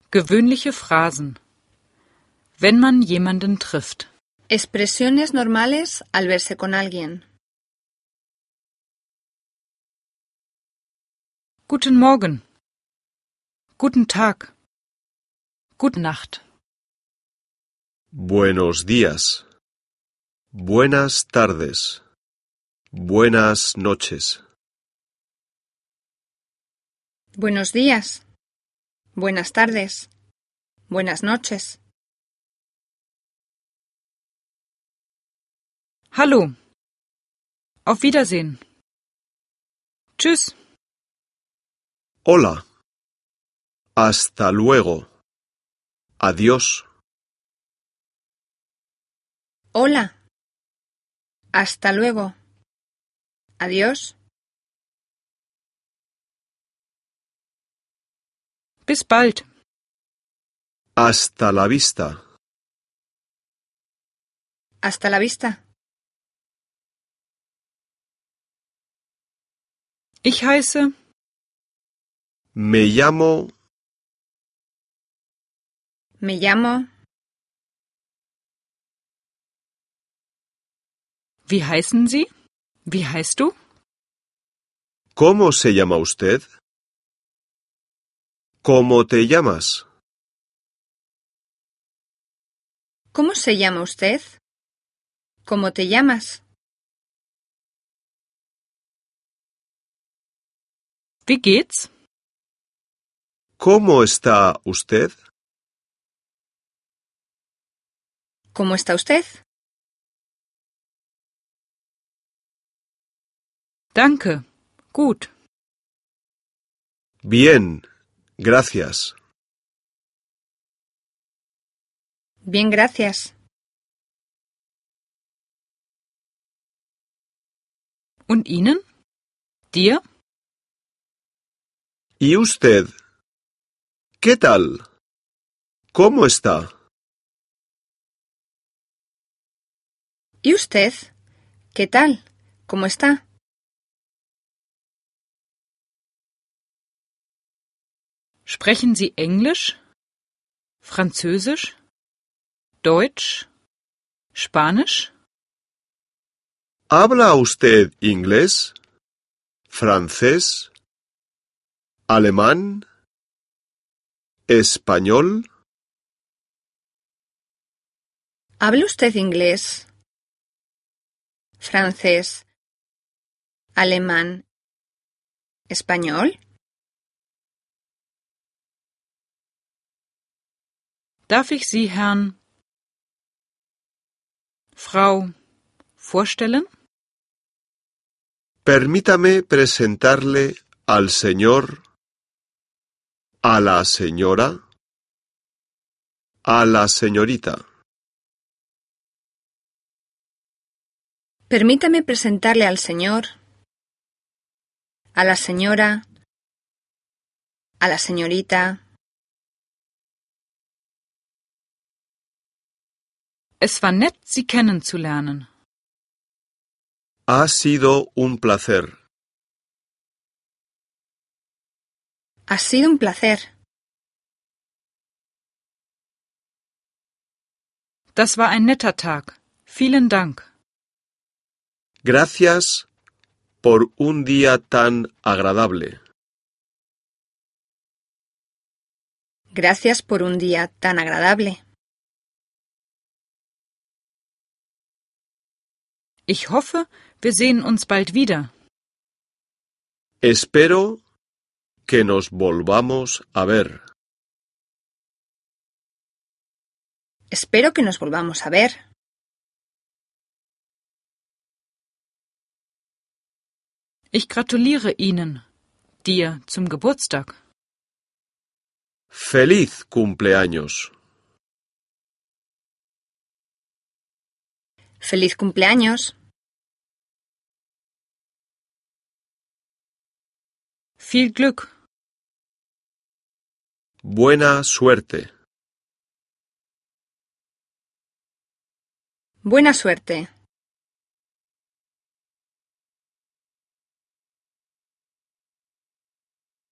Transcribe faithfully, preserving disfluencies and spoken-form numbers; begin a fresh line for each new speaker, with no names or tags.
Gewöhnliche Phrasen. Wenn man jemanden trifft.
Expresiones normales al verse con alguien.
Guten Morgen. Guten Tag. Gute Nacht.
Buenos días. Buenas tardes. Buenas noches.
Buenos días. Buenas tardes. Buenas noches.
Hallo. Auf Wiedersehen. Tschüss.
Hola. Hasta luego. Adiós.
Hola. Hasta luego. Adiós.
Bis bald.
Hasta la vista.
Hasta la vista.
Ich heiße.
Me llamo.
Me llamo.
Wie heißen Sie? Wie heißt du?
¿Cómo se llama usted? ¿Cómo te llamas?
¿Cómo se llama usted? ¿Cómo te llamas?
Wie geht's?
¿Cómo está usted?
¿Cómo está usted?
Danke. Gut.
Bien, gracias.
Bien, gracias.
Und Ihnen? Dir?
¿Y usted? ¿Qué tal? ¿Cómo está?
¿Y usted? ¿Qué tal? ¿Cómo está?
Sprechen Sie Englisch? Französisch? Deutsch? Spanisch?
¿Habla usted inglés? ¿Francés? ¿Alemán? ¿Español?
¿Habla usted inglés? ¿Francés? ¿Alemán? ¿Español?
Darf ich Sie, Herrn, Frau, vorstellen?
Permítame presentarle al señor, a la señora, a la señorita.
Permítame presentarle al señor, a la señora, a la señorita.
Es war nett, Sie kennenzulernen.
Ha sido un placer.
Ha sido un placer.
Das war ein netter Tag. Vielen Dank.
Gracias por un día tan agradable.
Gracias por un día tan agradable.
Ich hoffe, wir sehen uns bald wieder.
Espero que nos volvamos a ver.
Espero que nos volvamos a ver.
Ich gratuliere Ihnen, dir zum Geburtstag.
¡Feliz cumpleaños!
¡Feliz cumpleaños!
Viel Glück.
Buena suerte.
Buena suerte.